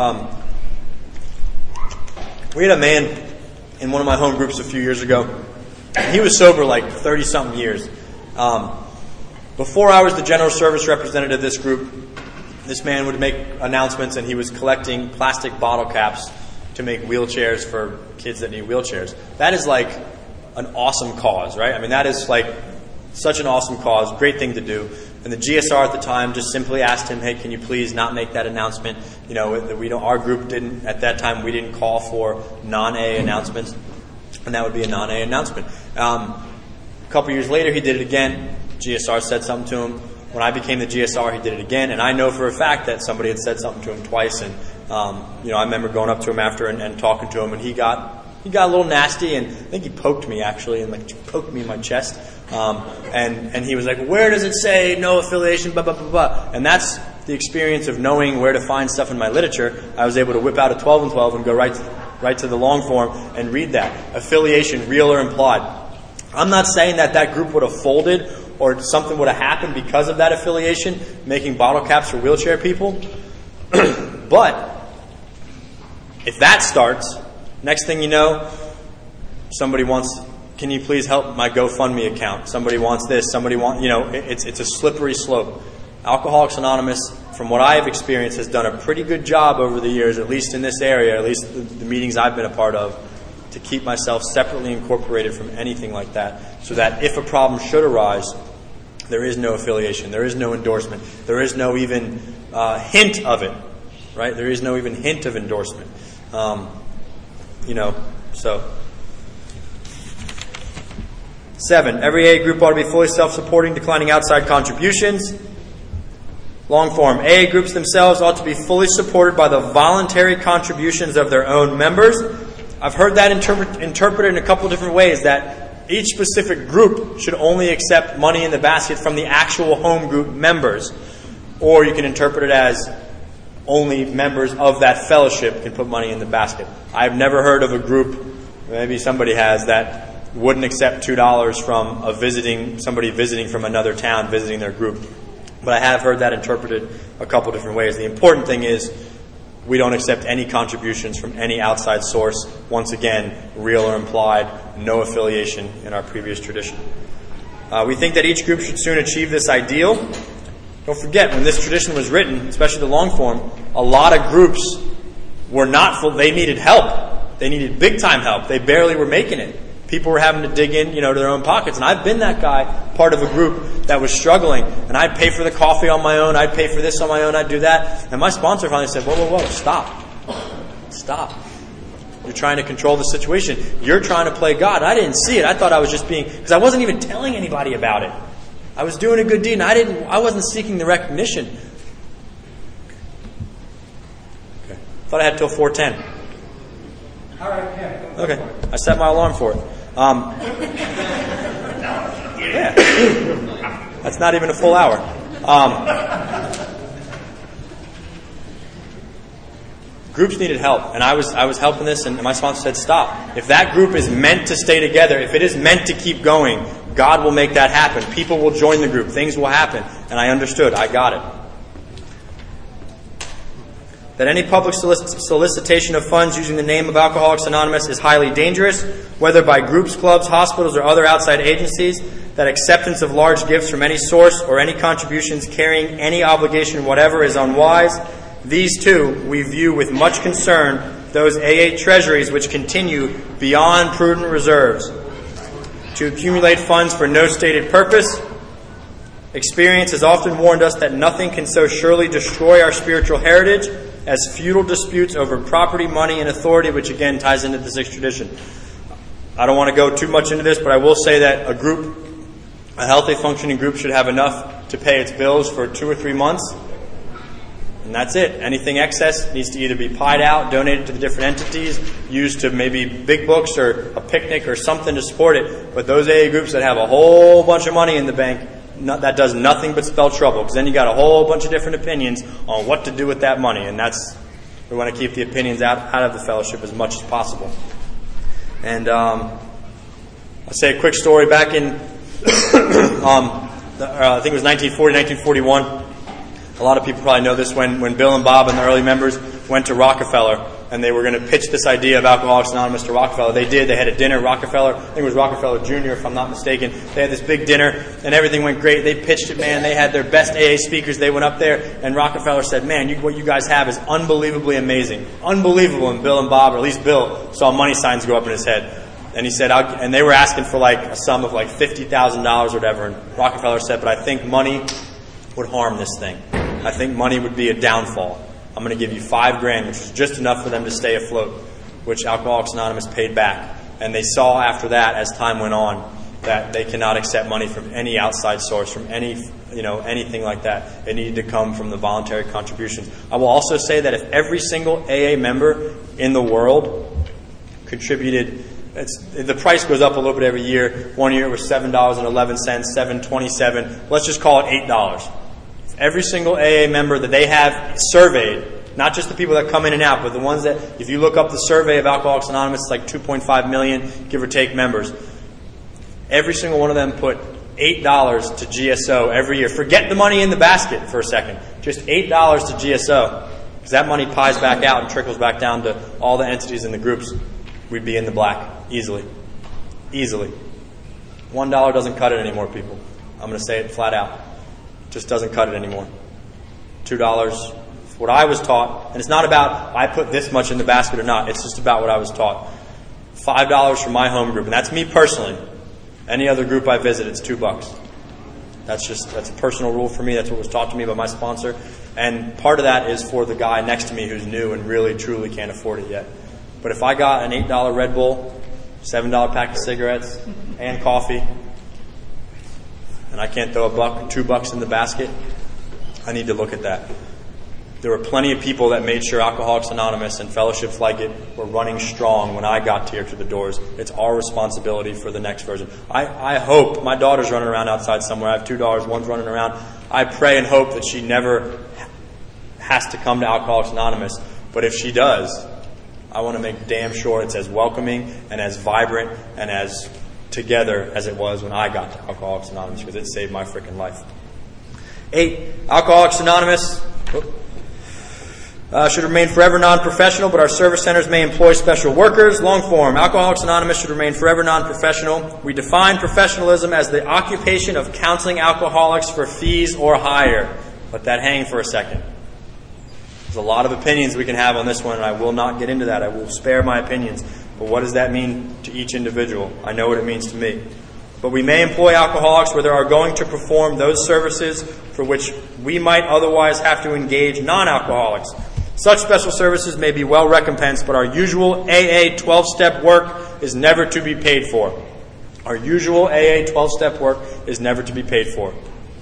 we had a man in one of my home groups a few years ago. He was sober like 30-something years. Before I was the general service representative of this group, this man would make announcements, and he was collecting plastic bottle caps to make wheelchairs for kids that need wheelchairs. That is like an awesome cause, right? I mean, that is like such an awesome cause, great thing to do. And the GSR at the time just simply asked him, hey, can you please not make that announcement? You know, our group didn't, at that time, we didn't call for non-AA announcements, and that would be a non-AA announcement. A couple years later, he did it again. GSR said something to him. When I became the GSR, he did it again, and I know for a fact that somebody had said something to him twice, and I remember going up to him after and talking to him, and he got a little nasty, and I think he poked me actually, and poked me in my chest. And he was like, where does it say no affiliation, blah, blah, blah, blah. And that's the experience of knowing where to find stuff in my literature. I was able to whip out a 12 and 12 and go right to the long form and read that. Affiliation, real or implied. I'm not saying that group would have folded or something would have happened because of that affiliation, making bottle caps for wheelchair people. But if that starts, next thing you know, somebody wants, can you please help my GoFundMe account? Somebody wants this, it's a slippery slope. Alcoholics Anonymous, from what I have experienced, has done a pretty good job over the years, at least in this area, at least the meetings I've been a part of, to keep myself separately incorporated from anything like that, so that if a problem should arise, there is no affiliation, there is no endorsement, there is no even hint of it, right? There is no even hint of endorsement. So 7, every AA group ought to be fully self-supporting, declining outside contributions. Long form, AA groups themselves ought to be fully supported by the voluntary contributions of their own members. I've heard that interpreted in a couple of different ways, that each specific group should only accept money in the basket from the actual home group members. Or you can interpret it as only members of that fellowship can put money in the basket. I've never heard of a group, maybe somebody has, that wouldn't accept $2 from somebody visiting from another town, visiting their group. But I have heard that interpreted a couple different ways. The important thing is we don't accept any contributions from any outside source. Once again, real or implied, no affiliation in our previous tradition. We think that each group should soon achieve this ideal. Don't forget, when this tradition was written, especially the long form, a lot of groups were not full. They needed help. They needed big time help. They barely were making it. People were having to dig in, to their own pockets. And I've been that guy, part of a group that was struggling. And I'd pay for the coffee on my own. I'd pay for this on my own. I'd do that. And my sponsor finally said, whoa, stop. You're trying to control the situation. You're trying to play God. I didn't see it. I thought I was just because I wasn't even telling anybody about it. I was doing a good deed, and I wasn't seeking the recognition. Okay. Thought I had till 4:10. All right, yeah. Okay. I set my alarm for it. Yeah. That's not even a full hour. Groups needed help, and I was helping this, and my sponsor said, stop. If that group is meant to stay together, if it is meant to keep going, God will make that happen. People will join the group. Things will happen. And I understood. I got it. That any public solicitation of funds using the name of Alcoholics Anonymous is highly dangerous, whether by groups, clubs, hospitals, or other outside agencies. That acceptance of large gifts from any source or any contributions carrying any obligation whatever is unwise. These too we view with much concern, those AA treasuries which continue beyond prudent reserves to accumulate funds for no stated purpose. Experience has often warned us that nothing can so surely destroy our spiritual heritage as feudal disputes over property, money, and authority, which again ties into the sixth tradition. I don't want to go too much into this, but I will say that a healthy functioning group should have enough to pay its bills for 2 or 3 months. And that's it. Anything excess needs to either be pied out, donated to the different entities, used to maybe big books or a picnic or something to support it. But those AA groups that have a whole bunch of money in the bank, that does nothing but spell trouble. Because then you got a whole bunch of different opinions on what to do with that money. And we want to keep the opinions out of the fellowship as much as possible. And I'll say a quick story. Back in, I think it was 1940, 1941. A lot of people probably know this when Bill and Bob and the early members went to Rockefeller and they were going to pitch this idea of Alcoholics Anonymous to Rockefeller. They did. They had a dinner at Rockefeller. I think it was Rockefeller Jr., if I'm not mistaken. They had this big dinner and everything went great. They pitched it, man. They had their best AA speakers. They went up there and Rockefeller said, man, what you guys have is unbelievably amazing. Unbelievable. And Bill and Bob, or at least Bill, saw money signs go up in his head. And he said, and they were asking for like a sum of like $50,000 or whatever. And Rockefeller said, but I think money would harm this thing. I think money would be a downfall. I'm going to give you $5,000, which was just enough for them to stay afloat, which Alcoholics Anonymous paid back. And they saw after that, as time went on, that they cannot accept money from any outside source, from anything like that. It needed to come from the voluntary contributions. I will also say that if every single AA member in the world contributed, the price goes up a little bit every year. One year it was $7.11, $7.27. Let's just call it $8. Every single AA member that they have surveyed, not just the people that come in and out, but the ones that, if you look up the survey of Alcoholics Anonymous, it's like 2.5 million, give or take, members. Every single one of them put $8 to GSO every year. Forget the money in the basket for a second. Just $8 to GSO. Because that money pies back out and trickles back down to all the entities in the groups. We'd be in the black. Easily. Easily. $1 doesn't cut it anymore, people. I'm going to say it flat out. Just doesn't cut it anymore. $2, what I was taught, and it's not about I put this much in the basket or not. It's just about what I was taught. $5 for my home group, and that's me personally. Any other group I visit, it's $2. That's a personal rule for me. That's what was taught to me by my sponsor. And part of that is for the guy next to me who's new and really, truly can't afford it yet. But if I got an $8 Red Bull, $7 pack of cigarettes, and coffee, and I can't throw $2 in the basket, I need to look at that. There were plenty of people that made sure Alcoholics Anonymous and fellowships like it were running strong when I got here to the doors. It's our responsibility for the next version. I hope, my daughter's running around outside somewhere. I have $2, one's running around. I pray and hope that she never has to come to Alcoholics Anonymous. But if she does, I want to make damn sure it's as welcoming and as vibrant and as together as it was when I got to Alcoholics Anonymous, because it saved my freaking life. 8. Alcoholics Anonymous should remain forever non-professional, but our service centers may employ special workers. Long form. Alcoholics Anonymous should remain forever non-professional. We define professionalism as the occupation of counseling alcoholics for fees or hire. Let that hang for a second. There's a lot of opinions we can have on this one, and I will not get into that. I will spare my opinions. But what does that mean to each individual? I know what it means to me. But we may employ alcoholics where they are going to perform those services for which we might otherwise have to engage non-alcoholics. Such special services may be well recompensed, but our usual AA 12-step work is never to be paid for. Our usual AA 12-step work is never to be paid for.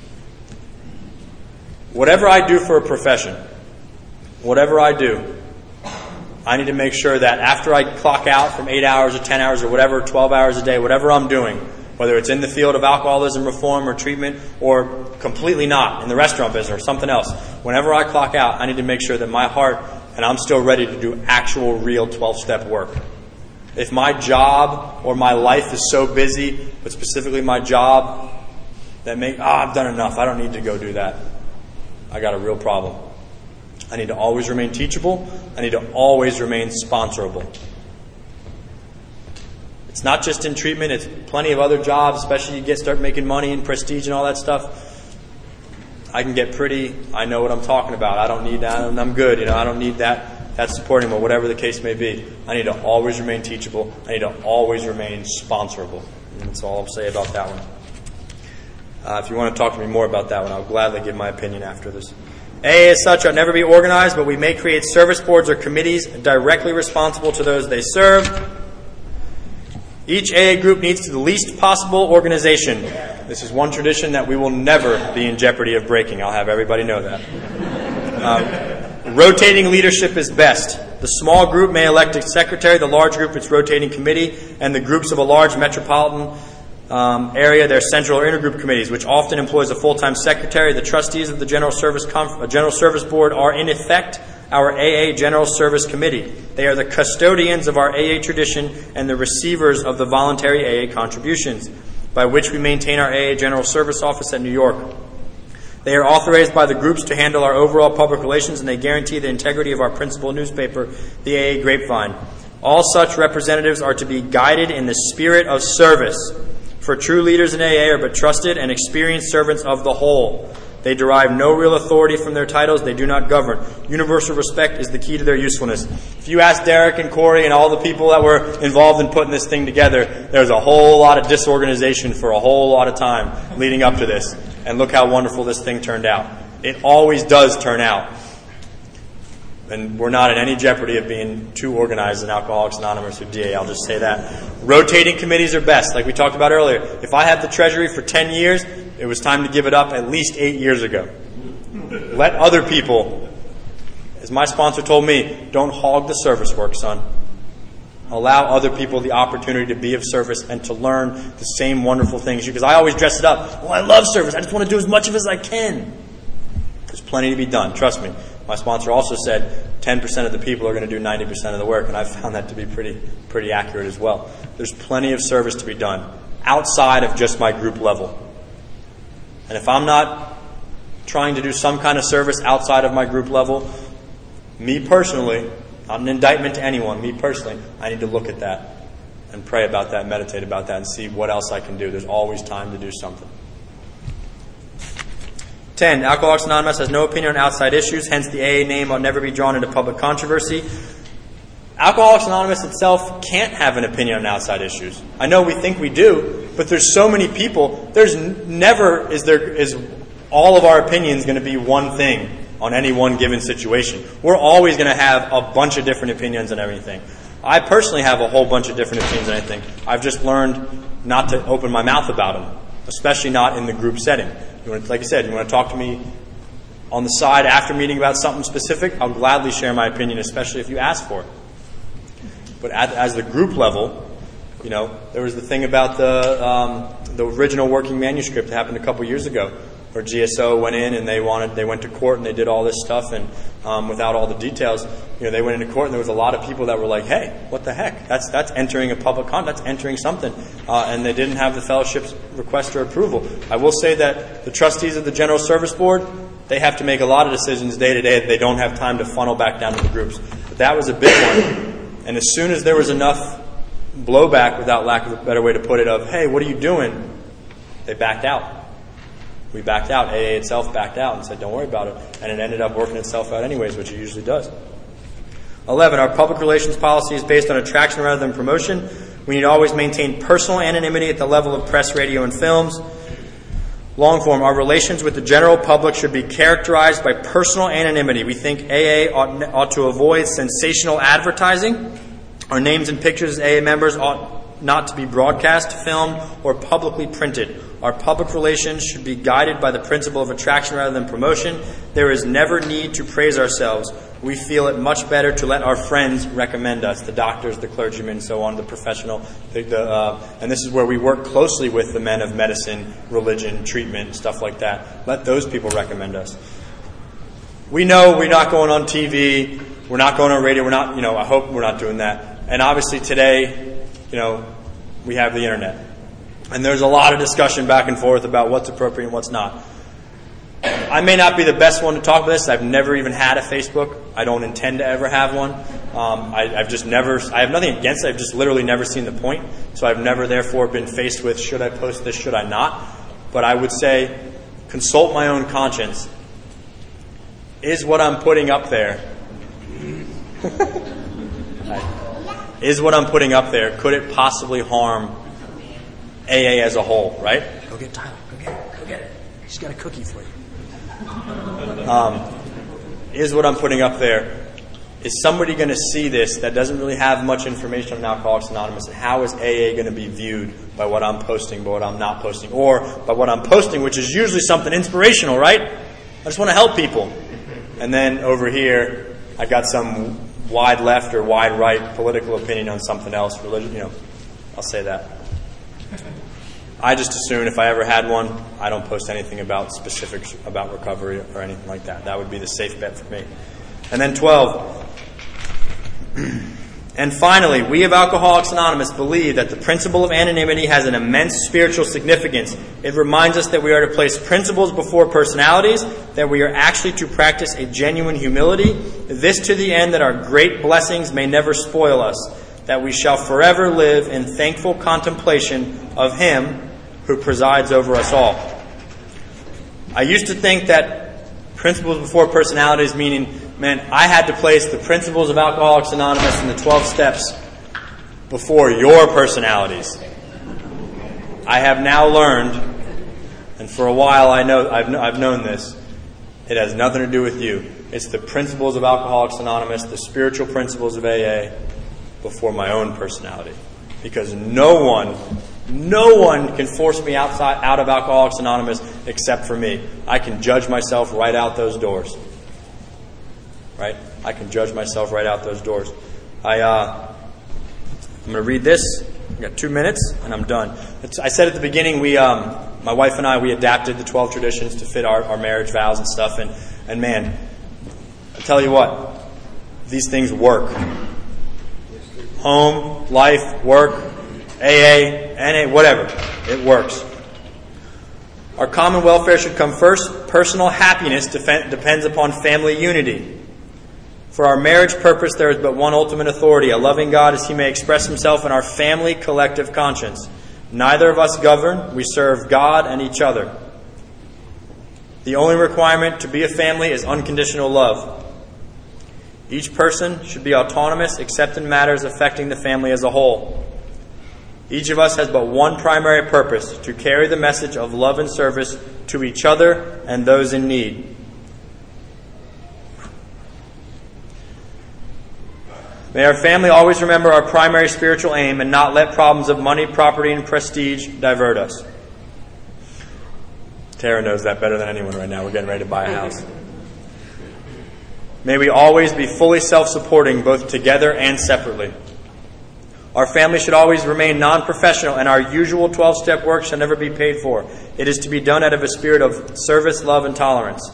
Whatever I do for a profession, whatever I do, I need to make sure that after I clock out from 8 hours or 10 hours or whatever, 12 hours a day, whatever I'm doing, whether it's in the field of alcoholism reform or treatment or completely not, in the restaurant business or something else, whenever I clock out, I need to make sure that my heart and I'm still ready to do actual, real 12-step work. If my job or my life is so busy, but specifically my job, that I've done enough. I don't need to go do that. I got a real problem. I need to always remain teachable. I need to always remain sponsorable. It's not just in treatment. It's plenty of other jobs, especially you start making money and prestige and all that stuff. I can get I know what I'm talking about. I don't need that. I'm good. I don't need that support anymore, whatever the case may be. I need to always remain teachable. I need to always remain sponsorable. And that's all I'll say about that one. If you want to talk to me more about that one, I'll gladly give my opinion after this. AA as such ought never be organized, but we may create service boards or committees directly responsible to those they serve. Each AA group needs the least possible organization. This is one tradition that we will never be in jeopardy of breaking. I'll have everybody know that. Rotating leadership is best. The small group may elect a secretary, the large group its rotating committee, and the groups of a large metropolitan area, their central or intergroup committees, which often employs a full-time secretary. The trustees of the General Service Board are, in effect, our AA General Service Committee. They are the custodians of our AA tradition and the receivers of the voluntary AA contributions, by which we maintain our AA General Service Office at New York. They are authorized by the groups to handle our overall public relations, and they guarantee the integrity of our principal newspaper, the AA Grapevine. All such representatives are to be guided in the spirit of service. For true leaders in AA are but trusted and experienced servants of the whole. They derive no real authority from their titles. They do not govern. Universal respect is the key to their usefulness. If you ask Derek and Corey and all the people that were involved in putting this thing together, there's a whole lot of disorganization for a whole lot of time leading up to this. And look how wonderful this thing turned out. It always does turn out. And we're not in any jeopardy of being too organized in Alcoholics Anonymous or DA. I'll just say that. Rotating committees are best, like we talked about earlier. If I had the treasury for 10 years, it was time to give it up at least 8 years ago. Let other people, as my sponsor told me, don't hog the service work, son. Allow other people the opportunity to be of service and to learn the same wonderful things. Because I always dress it up. I love service. I just want to do as much of it as I can. There's plenty to be done. Trust me. My sponsor also said 10% of the people are going to do 90% of the work, and I've found that to be pretty accurate as well. There's plenty of service to be done outside of just my group level. And if I'm not trying to do some kind of service outside of my group level, me personally, not an indictment to anyone, me personally, I need to look at that and pray about that, meditate about that, and see what else I can do. There's always time to do something. 10. Alcoholics Anonymous has no opinion on outside issues, hence the AA name ought never be drawn into public controversy. Alcoholics Anonymous itself can't have an opinion on outside issues. I know we think we do, but there's so many people. There's never is all of our opinions going to be one thing on any one given situation. We're always going to have a bunch of different opinions on everything. I personally have a whole bunch of different opinions on anything. I've just learned not to open my mouth about them, especially not in the group setting. Like I said, you want to talk to me on the side after meeting about something specific, I'll gladly share my opinion, especially if you ask for it. But as the group level, there was the thing about the original working manuscript that happened a couple years ago, where GSO went in and they went to court and they did all this stuff, and without all the details, they went into court and there was a lot of people that were like, "Hey, what the heck? That's entering a public that's entering something," and they didn't have the fellowship's request or approval. I will say that the trustees of the General Service Board, they have to make a lot of decisions day to day that they don't have time to funnel back down to the groups. But that was a big one. And as soon as there was enough blowback, without lack of a better way to put it, of, "Hey, what are you doing?" they backed out. We backed out. AA itself backed out and said, "Don't worry about it." And it ended up working itself out anyways, which it usually does. 11. Our public relations policy is based on attraction rather than promotion. We need to always maintain personal anonymity at the level of press, radio, and films. Long form, our relations with the general public should be characterized by personal anonymity. We think AA ought to avoid sensational advertising. Our names and pictures as AA members ought not to be broadcast, filmed, or publicly printed. Our public relations should be guided by the principle of attraction rather than promotion. There is never need to praise ourselves. We feel it much better to let our friends recommend us, the doctors, the clergymen, so on, the professional. And this is where we work closely with the men of medicine, religion, treatment, stuff like that. Let those people recommend us. We know we're not going on TV. We're not going on radio. We're not, I hope we're not doing that. And obviously today, we have the internet. And there's a lot of discussion back and forth about what's appropriate and what's not. I may not be the best one to talk about this. I've never even had a Facebook. I don't intend to ever have one. I have nothing against it. I've just literally never seen the point. So I've never, therefore, been faced with, should I post this, should I not? But I would say, consult my own conscience. Is what I'm putting up there, could it possibly harm AA as a whole, right? Go get Tyler. Go get it. She's got a cookie for you. Is what I'm putting up there, is somebody going to see this that doesn't really have much information on Alcoholics Anonymous, and how is AA going to be viewed by what I'm posting, by what I'm not posting, or by what I'm posting, which is usually something inspirational, right? I just want to help people. And then over here, I got some wide left or wide right political opinion on something else, religion, I'll say that. I just assume if I ever had one, I don't post anything about specifics about recovery or anything like that. That would be the safe bet for me. And then 12. And finally, we of Alcoholics Anonymous believe that the principle of anonymity has an immense spiritual significance. It reminds us that we are to place principles before personalities, that we are actually to practice a genuine humility, this to the end that our great blessings may never spoil us, that we shall forever live in thankful contemplation of Him who presides over us all. I used to think that principles before personalities meant I had to place the principles of Alcoholics Anonymous and the 12 steps before your personalities. I have now learned, and for a while I've known this, it has nothing to do with you. It's the principles of Alcoholics Anonymous, the spiritual principles of AA, before my own personality. Because no one can force me out of Alcoholics Anonymous except for me. I can judge myself right out those doors. Right? I can judge myself right out those doors. I'm going to read this. I've got 2 minutes and I'm done. I said at the beginning, my wife and I, we adapted the 12 traditions to fit our marriage vows and stuff. And man, I tell you what, these things work. Home, life, work, AA, NA, whatever. It works. Our common welfare should come first. Personal happiness depends upon family unity. For our marriage purpose, there is but one ultimate authority, a loving God as He may express Himself in our family collective conscience. Neither of us govern. We serve God and each other. The only requirement to be a family is unconditional love. Each person should be autonomous except in matters affecting the family as a whole. Each of us has but one primary purpose, to carry the message of love and service to each other and those in need. May our family always remember our primary spiritual aim and not let problems of money, property, and prestige divert us. Tara knows that better than anyone right now. We're getting ready to buy a house. May we always be fully self-supporting, both together and separately. Our family should always remain non-professional, and our usual 12-step work shall never be paid for. It is to be done out of a spirit of service, love, and tolerance.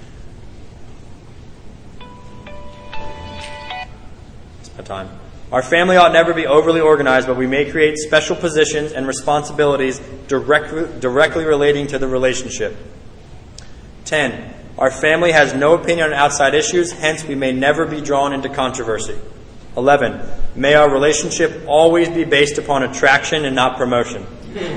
It's my time. Our family ought never be overly organized, but we may create special positions and responsibilities directly relating to the relationship. 10. Our family has no opinion on outside issues, hence we may never be drawn into controversy. 11. May our relationship always be based upon attraction and not promotion.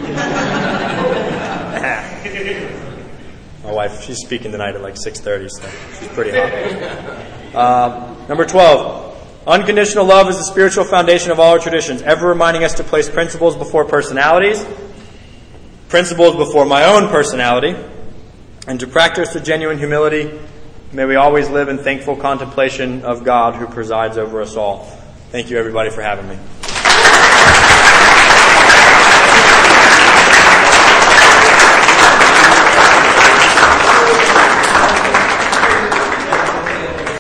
My wife, she's speaking tonight at like 6:30, so she's pretty hot. Number 12. Unconditional love is the spiritual foundation of all our traditions, ever reminding us to place principles before personalities, principles before my own personality, and to practice with genuine humility. May we always live in thankful contemplation of God who presides over us all. Thank you, everybody, for having me.